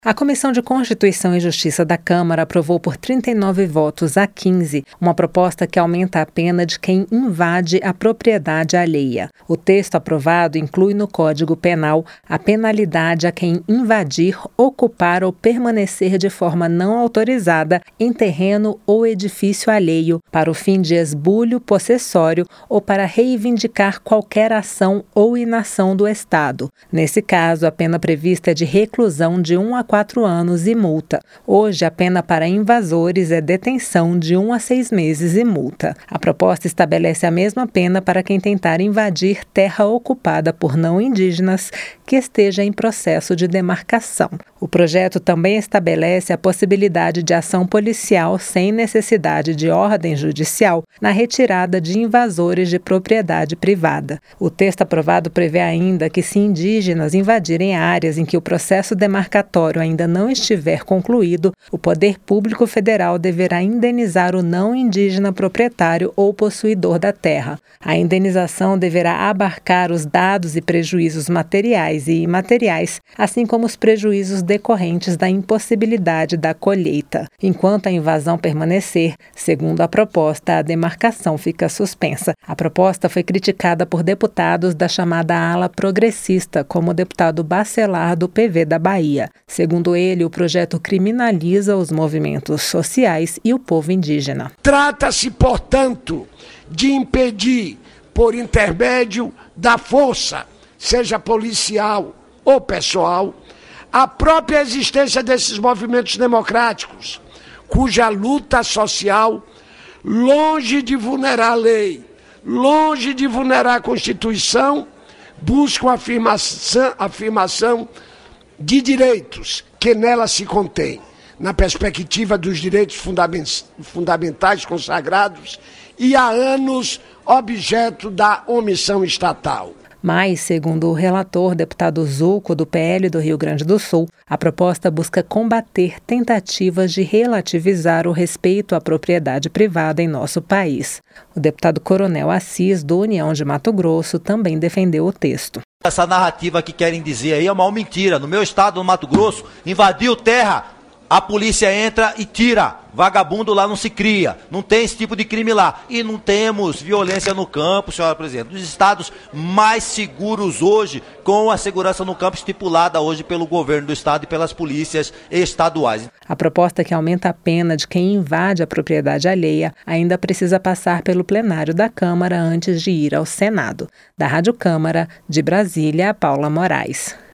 A Comissão de Constituição e Justiça da Câmara aprovou por 39 votos a 15 uma proposta que aumenta a pena de quem invade a propriedade alheia. O texto aprovado inclui no Código Penal a penalidade a quem invadir, ocupar ou permanecer de forma não autorizada em terreno ou edifício alheio para o fim de esbulho possessório ou para reivindicar qualquer ação ou inação do Estado. Nesse caso, a pena prevista é de reclusão de 1 a 4 anos e multa. Hoje, a pena para invasores é detenção de 1 a 6 meses e multa. A proposta estabelece a mesma pena para quem tentar invadir terra ocupada por não indígenas que esteja em processo de demarcação. O projeto também estabelece a possibilidade de ação policial sem necessidade de ordem judicial na retirada de invasores de propriedade privada. O texto aprovado prevê ainda que, se indígenas invadirem áreas em que o processo demarcatório ainda não estiver concluído, o poder público federal deverá indenizar o não indígena proprietário ou possuidor da terra. A indenização deverá abarcar os danos e prejuízos materiais e imateriais, assim como os prejuízos decorrentes da impossibilidade da colheita. Enquanto a invasão permanecer, segundo a proposta, a demarcação fica suspensa. A proposta foi criticada por deputados da chamada ala progressista, como o deputado Bacelar, do PV da Bahia. Segundo ele, o projeto criminaliza os movimentos sociais e o povo indígena. Trata-se, portanto, de impedir, por intermédio da força, seja policial ou pessoal, a própria existência desses movimentos democráticos, cuja luta social, longe de vulnerar a lei, longe de vulnerar a Constituição, buscam a afirmação de direitos que nela se contém, na perspectiva dos direitos fundamentais consagrados e há anos objeto da omissão estatal. Mas, segundo o relator, deputado Zuco, do PL do Rio Grande do Sul, a proposta busca combater tentativas de relativizar o respeito à propriedade privada em nosso país. O deputado Coronel Assis, do União de Mato Grosso, também defendeu o texto. Essa narrativa que querem dizer aí é uma mentira. No meu estado, no Mato Grosso, invadiu terra, a polícia entra e tira. Vagabundo lá não se cria, não tem esse tipo de crime lá. E não temos violência no campo, senhora presidente. Os estados mais seguros hoje, com a segurança no campo estipulada hoje pelo governo do estado e pelas polícias estaduais. A proposta que aumenta a pena de quem invade a propriedade alheia ainda precisa passar pelo plenário da Câmara antes de ir ao Senado. Da Rádio Câmara, de Brasília, Paula Moraes.